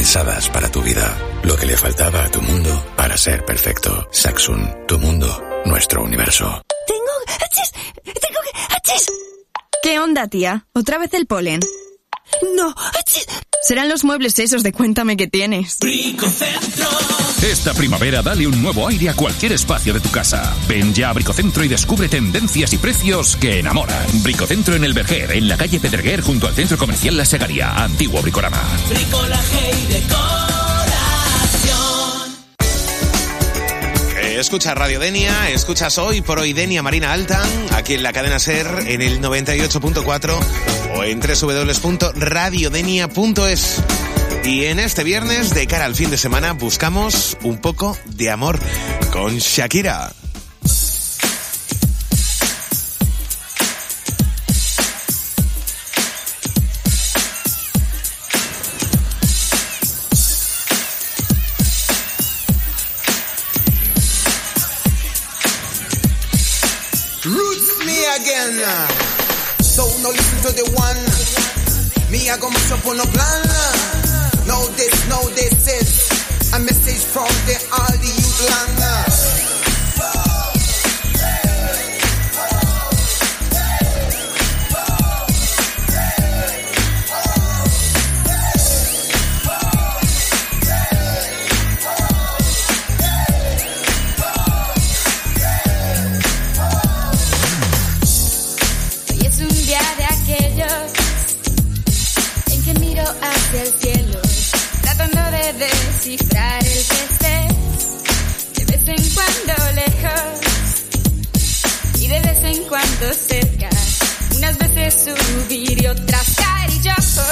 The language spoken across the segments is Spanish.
pensadas para tu vida. Lo que le faltaba a tu mundo para ser perfecto. Saxum, tu mundo, nuestro universo. ¡Achis! ¿Qué onda, tía? ¿Otra vez el polen? No, ¡achis! Serán los muebles esos de Cuéntame qué tienes. Bricocentro. Esta primavera dale un nuevo aire a cualquier espacio de tu casa. Ven ya a Bricocentro y descubre tendencias y precios que enamoran. Bricocentro en El Verger, en la calle Pedreguer, junto al Centro Comercial La Segaría. Antiguo Bricorama. Bricolaje y decoración. Escuchas Radio Denia, escuchas Hoy por Hoy Denia Marina Alta, aquí en la cadena SER, en el 98.4 o en www.radiodenia.es. Y en este viernes, de cara al fin de semana, buscamos un poco de amor con Shakira. Roots me again. So no listen to the one. Me I go mess up on no plan. No this is a message from the all the youth land. Hacia el cielo, tratando de descifrar el que estés, de vez en cuando lejos y de vez en cuando cerca, unas veces subir y otras caer y yo,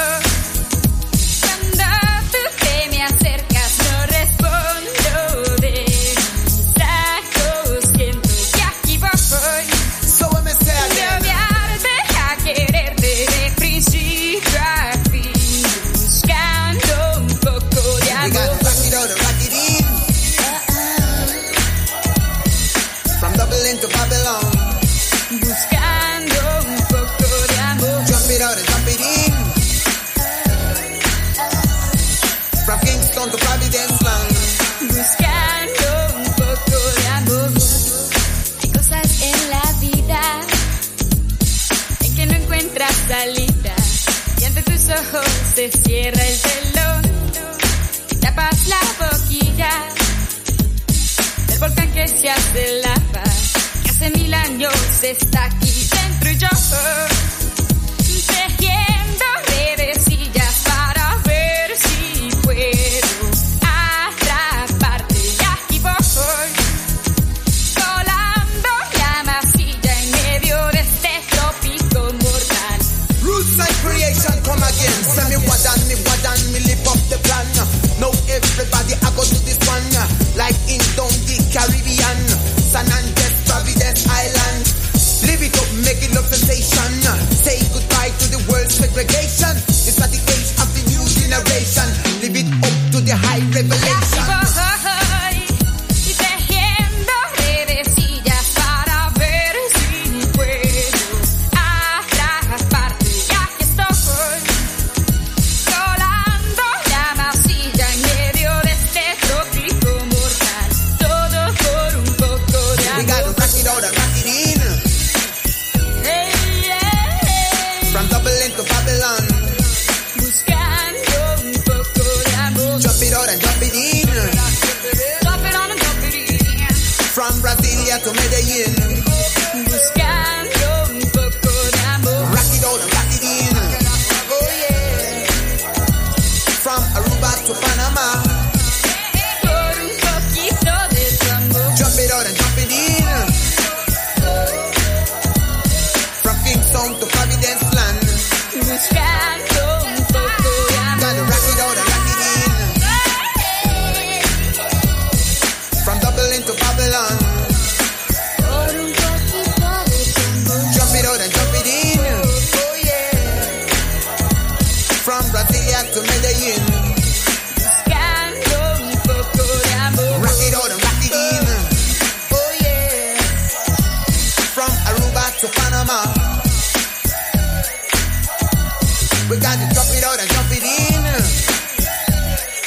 cuando tú te me acercas no respondo de mis ojos, siento que aquí voy, de odiarte a quererte de principio a fin. To Babylon, buscando un poco de amor. Jump it out and jump it in. From Kingston to Providence Land, buscando un poco de amor. Hay cosas en la vida en que no encuentras salida y ante tus ojos se cierra el telón. Tapas la boquilla del volcán que se hace lava. Hace 1000 años está aquí dentro y yo tejiendo redecillas para ver si puedo atraparte y aquí voy volando la masilla en medio de este trópico mortal. Roots and creation come again. Send me what and me live up the plan. Now everybody I go to this one. Like in down the Caribbean, San Andres, Providence Island. Live it up, make it love sensation. Say goodbye to the world segregation. It's at the age of the new generation. Live it up to the high revelation. Y tejiendo redecillas para ver si puedo atraparte y aquí estoy volando la masilla en medio de este trópico mortal. Todo por un poco de amor. We gotta rock it out and rock it in. From Dublin to Babylon, buscando un poco de amor. jump it out and jump it in. Drop it on and drop it in. From Brasilia to Medellin,